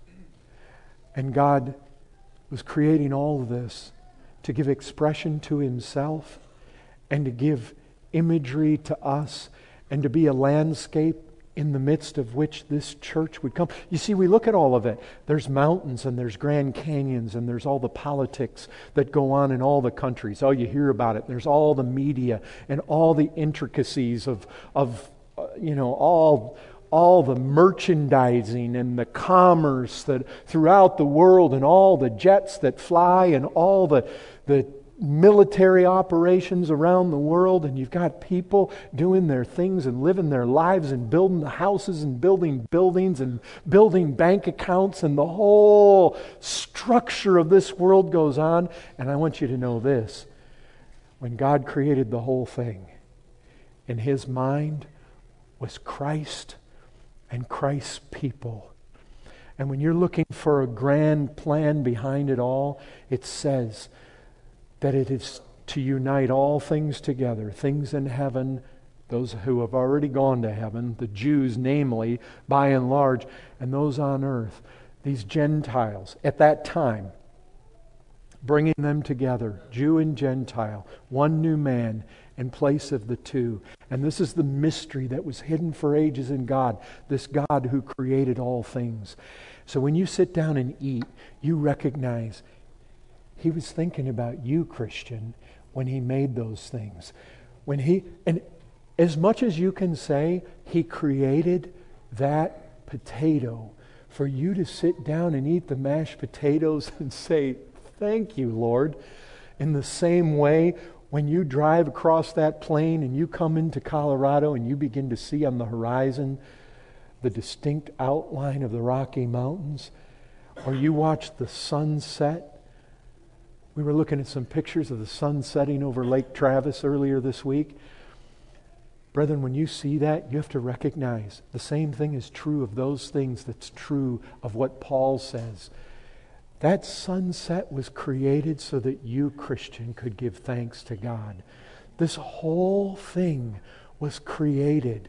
And God was creating all of this to give expression to Himself and to give imagery to us and to be a landscape in the midst of which this church would come. You see, we look at all of it. There's mountains and there's Grand Canyons and there's all the politics that go on in all the countries. Oh, you hear about it. There's all the media and all the intricacies of, of uh, you know, all... all the merchandising and the commerce that throughout the world and all the jets that fly and all the, the military operations around the world, and you've got people doing their things and living their lives and building the houses and building buildings and building bank accounts, and the whole structure of this world goes on. And I want you to know this. When God created the whole thing, in His mind was Christ and Christ's people. And when you're looking for a grand plan behind it all, it says that it is to unite all things together, things in heaven, those who have already gone to heaven, the Jews namely, by and large, and those on earth, these Gentiles at that time, bringing them together, Jew and Gentile, one new man in place of the two. And this is the mystery that was hidden for ages in God, this God who created all things. So when you sit down and eat, you recognize He was thinking about you, Christian, when He made those things. When He, and as much as you can say, He created that potato for you to sit down and eat the mashed potatoes and say, thank you, Lord. In the same way, when you drive across that plain and you come into Colorado and you begin to see on the horizon the distinct outline of the Rocky Mountains, or you watch the sunset. We were looking at some pictures of the sun setting over Lake Travis earlier this week. Brethren, when you see that, you have to recognize the same thing is true of those things that's true of what Paul says. That sunset was created so that you, Christian, could give thanks to God. This whole thing was created.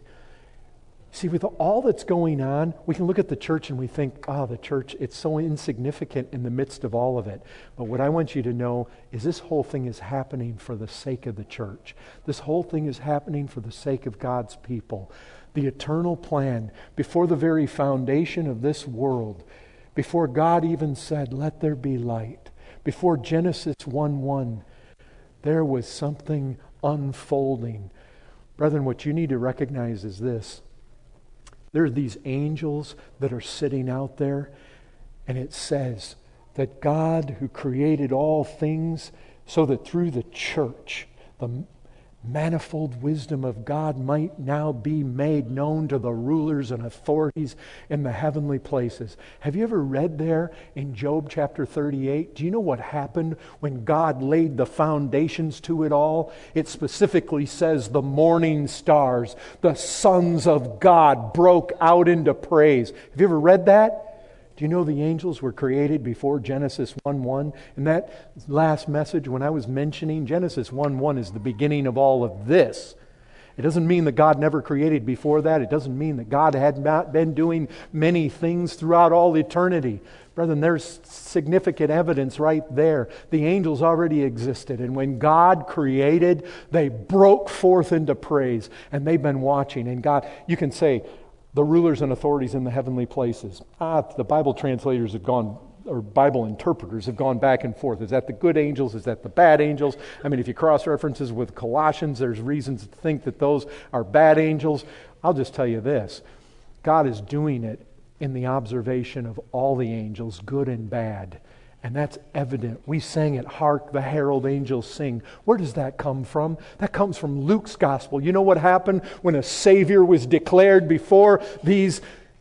See, with all that's going on, we can look at the church and we think, oh, the church, it's so insignificant in the midst of all of it. But what I want you to know is this whole thing is happening for the sake of the church. This whole thing is happening for the sake of God's people. The eternal plan, before the very foundation of this world, before God even said, let there be light, before Genesis one one, there was something unfolding. Brethren, what you need to recognize is this. There are these angels that are sitting out there, and it says that God, who created all things, so that through the church, the manifold wisdom of God might now be made known to the rulers and authorities in the heavenly places. Have you ever read there in Job chapter thirty-eight? Do you know what happened when God laid the foundations to it all? It specifically says the morning stars, the sons of God, broke out into praise. Have you ever read that? Do you know the angels were created before Genesis one one? In that last message, when I was mentioning Genesis one one is the beginning of all of this. It doesn't mean that God never created before that. It doesn't mean that God had not been doing many things throughout all eternity. Brethren, there's significant evidence right there. The angels already existed, and when God created, they broke forth into praise, and they've been watching. And God, you can say, the rulers and authorities in the heavenly places. Ah, the Bible translators have gone, or Bible interpreters have gone back and forth. Is that the good angels? Is that the bad angels? I mean, if you cross-references with Colossians, there's reasons to think that those are bad angels. I'll just tell you this. God is doing it in the observation of all the angels, good and bad. And that's evident. We sang it, Hark the Herald Angels Sing. Where does that come from? That comes from Luke's Gospel. You know what happened when a Savior was declared before these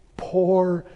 poor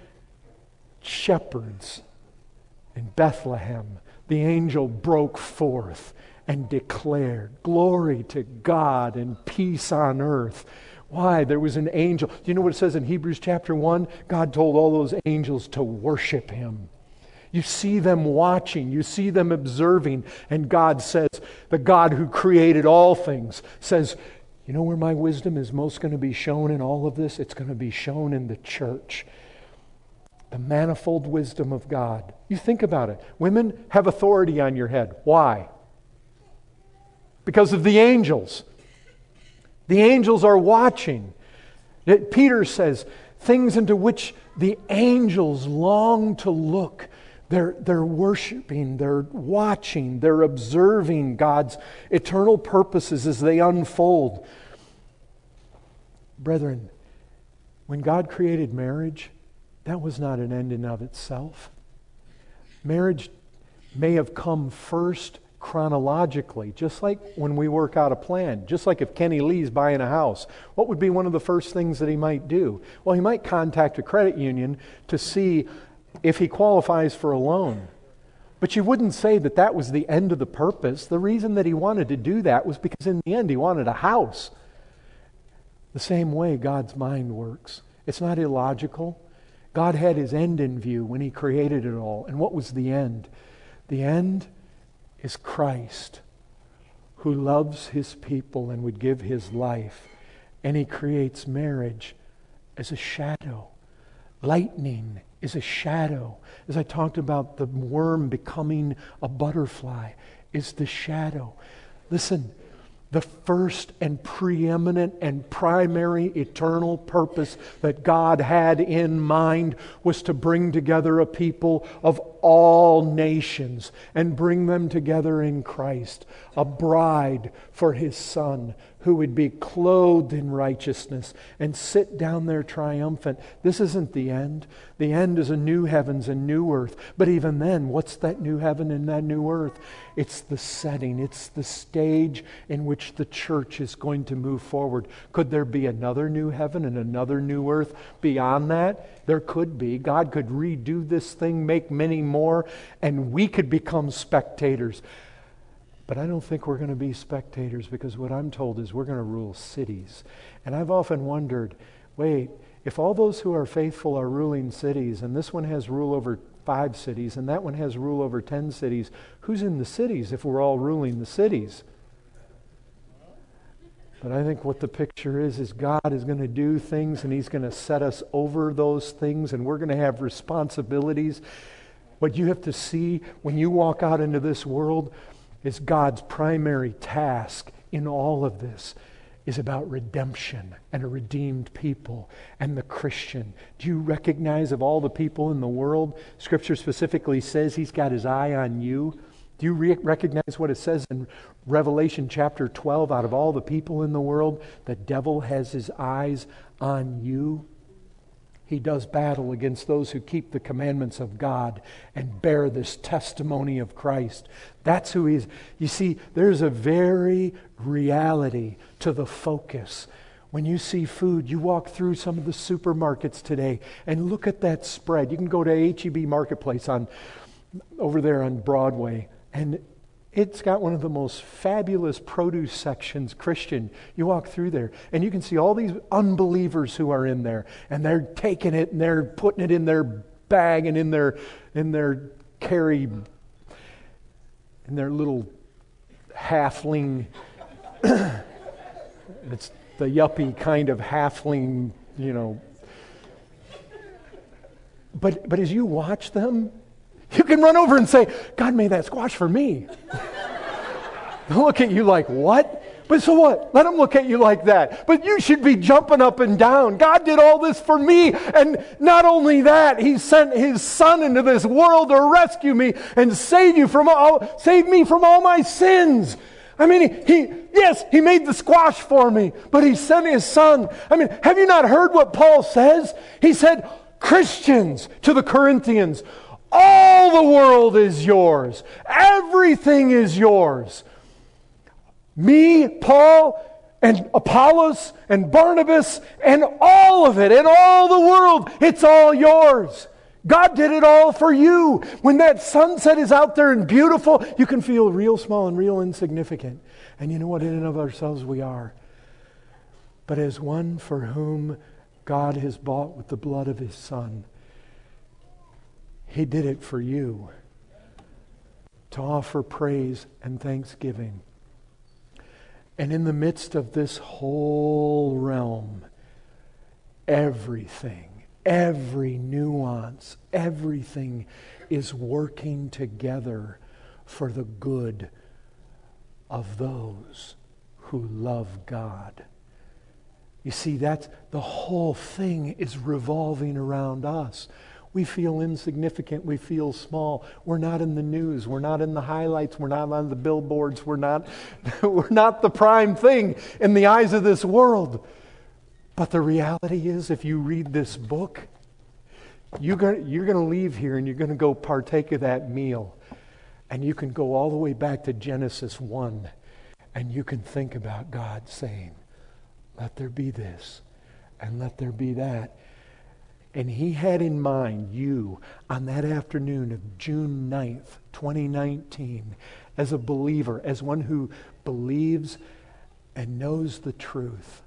shepherds in Bethlehem? The angel broke forth and declared, glory to God and peace on earth. Why? There was an angel. Do you know what it says in Hebrews chapter one? God told all those angels to worship Him. You see them watching, you see them observing, and God says, the God who created all things says, you know where my wisdom is most going to be shown in all of this? It's going to be shown in the church. The manifold wisdom of God. You think about it. Women have authority on your head. Why? Because of the angels. The angels are watching. Peter says, things into which the angels long to look. They're, they're worshiping, they're watching, they're observing God's eternal purposes as they unfold. Brethren, when God created marriage, that was not an end in of itself. Marriage may have come first chronologically, just like when we work out a plan. Just like if Kenny Lee's buying a house, what would be one of the first things that he might do? Well, he might contact a credit union to see if he qualifies for a loan. But you wouldn't say that that was the end of the purpose. The reason that he wanted to do that was because in the end he wanted a house. The same way God's mind works. It's not illogical. God had His end in view when He created it all. And what was the end? The end is Christ, who loves His people and would give His life. And He creates marriage as a shadow. Lightning is a shadow. As I talked about the worm becoming a butterfly, is the shadow. Listen, the first and preeminent and primary eternal purpose that God had in mind was to bring together a people of all nations and bring them together in Christ, a bride for His Son who would be clothed in righteousness and sit down there triumphant. This isn't the end. The end is a new heavens and new earth. But even then, what's that new heaven and that new earth? It's the setting. It's the stage in which the church is going to move forward. Could there be another new heaven and another new earth beyond that? There could be. God could redo this thing, make many more, and we could become spectators. But I don't think we're going to be spectators, because what I'm told is we're going to rule cities. And I've often wondered, wait, if all those who are faithful are ruling cities, and this one has rule over five cities, and that one has rule over ten cities, who's in the cities if we're all ruling the cities? But I think what the picture is, is God is going to do things, and He's going to set us over those things, and we're going to have responsibilities. What you have to see when you walk out into this world is God's primary task in all of this is about redemption and a redeemed people and the Christian. Do you recognize of all the people in the world, Scripture specifically says He's got His eye on you? Do you re- recognize what it says in Revelation chapter twelve? Out of all the people in the world, the devil has his eyes on you. He does battle against those who keep the commandments of God and bear this testimony of Christ. That's who He is. You see, there's a very reality to the focus. When you see food, you walk through some of the supermarkets today and look at that spread. You can go to H E B Marketplace on over there on Broadway, and it's got one of the most fabulous produce sections, Christian. You walk through there, and you can see all these unbelievers who are in there, and they're taking it, and they're putting it in their bag and in their in their carry, in their little halfling. It's the yuppie kind of halfling, you know. But but as you watch them, you can run over and say, God made that squash for me. They'll look at you like, what? But so what? Let them look at you like that. But you should be jumping up and down. God did all this for me. And not only that, He sent His Son into this world to rescue me and save you from all, save me from all my sins. I mean, he, he, yes, He made the squash for me, but He sent His Son. I mean, have you not heard what Paul says? He said, Christians, to the Corinthians, all the world is yours. Everything is yours. Me, Paul, and Apollos, and Barnabas, and all of it, and all the world, it's all yours. God did it all for you. When that sunset is out there and beautiful, you can feel real small and real insignificant. And you know what, in and of ourselves we are. But as one for whom God has bought with the blood of His Son, He did it for you, to offer praise and thanksgiving. And in the midst of this whole realm, everything, every nuance, everything is working together for the good of those who love God. You see, that's the whole thing is revolving around us. We feel insignificant. We feel small. We're not in the news. We're not in the highlights. We're not on the billboards. We're not, we're not the prime thing in the eyes of this world. But the reality is, if you read this book, you're going you're going to leave here and you're going to go partake of that meal. And you can go all the way back to Genesis one. And you can think about God saying, let there be this and let there be that. And He had in mind you on that afternoon of June ninth, twenty nineteen, as a believer, as one who believes and knows the truth.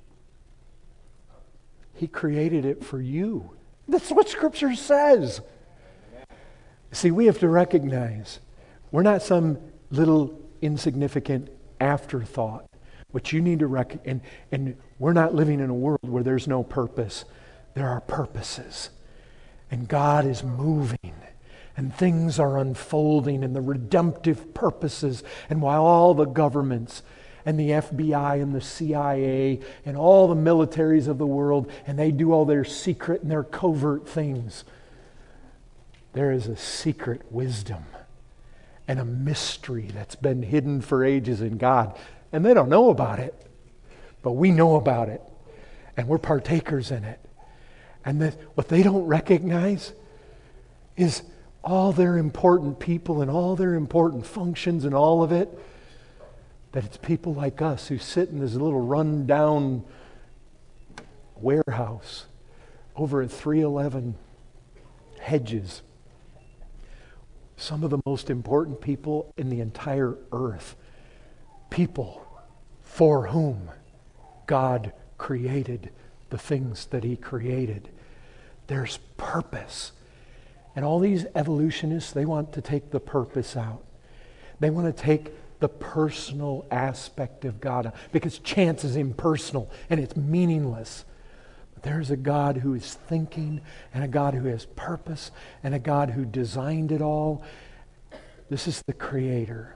He created it for you. That's what Scripture says. See, we have to recognize we're not some little insignificant afterthought. What you need to recognize, and, and we're not living in a world where there's no purpose. There are purposes. And God is moving. And things are unfolding in the redemptive purposes. And while all the governments and the F B I and the C I A and all the militaries of the world, and they do all their secret and their covert things, there is a secret wisdom and a mystery that's been hidden for ages in God. And they don't know about it. But we know about it. And we're partakers in it. And that what they don't recognize is all their important people and all their important functions and all of it, that it's people like us who sit in this little run-down warehouse over at three eleven Hedges. Some of the most important people in the entire earth. People for whom God created the things that He created. There's purpose. And all these evolutionists, they want to take the purpose out. They want to take the personal aspect of God out, because chance is impersonal and it's meaningless. But there's a God who is thinking, and a God who has purpose, and a God who designed it all. This is the Creator.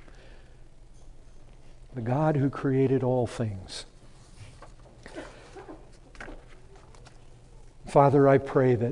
The God who created all things. Father, I pray that,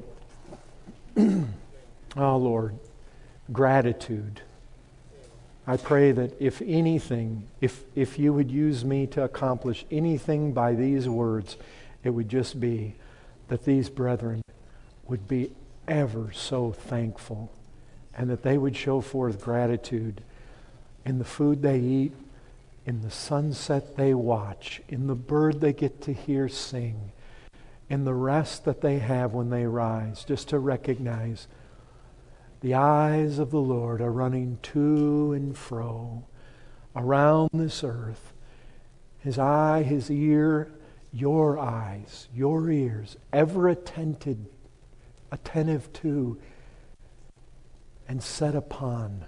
oh Lord, gratitude. I pray that if anything, if, if you would use me to accomplish anything by these words, it would just be that these brethren would be ever so thankful, and that they would show forth gratitude in the food they eat, in the sunset they watch, in the bird they get to hear sing, in the rest that they have when they rise, just to recognize the eyes of the Lord are running to and fro around this earth. His eye, His ear, your eyes, your ears, ever attentive, attentive to and set upon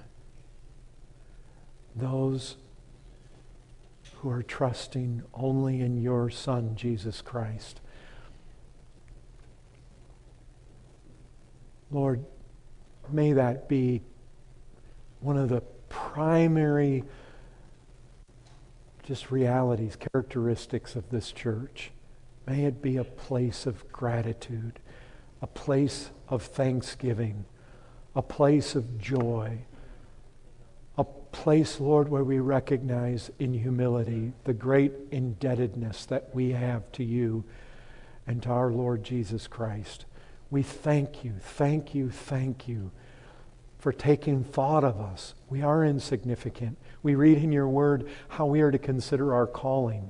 those who are trusting only in your Son, Jesus Christ. Lord, may that be one of the primary just realities, characteristics of this church. May it be a place of gratitude, a place of thanksgiving, a place of joy, a place, Lord, where we recognize in humility the great indebtedness that we have to you and to our Lord Jesus Christ. We thank you, thank you, thank you for taking thought of us. We are insignificant. We read in your word how we are to consider our calling.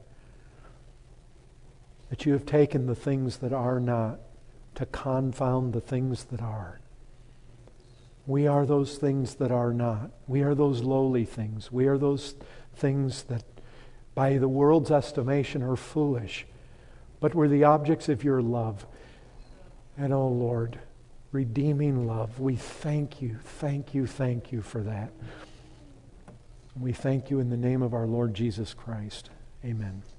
That you have taken the things that are not to confound the things that are. We are those things that are not. We are those lowly things. We are those things that by the world's estimation are foolish, but we're the objects of your love. And oh Lord, redeeming love. We thank you, thank you, thank you for that. We thank you in the name of our Lord Jesus Christ. Amen.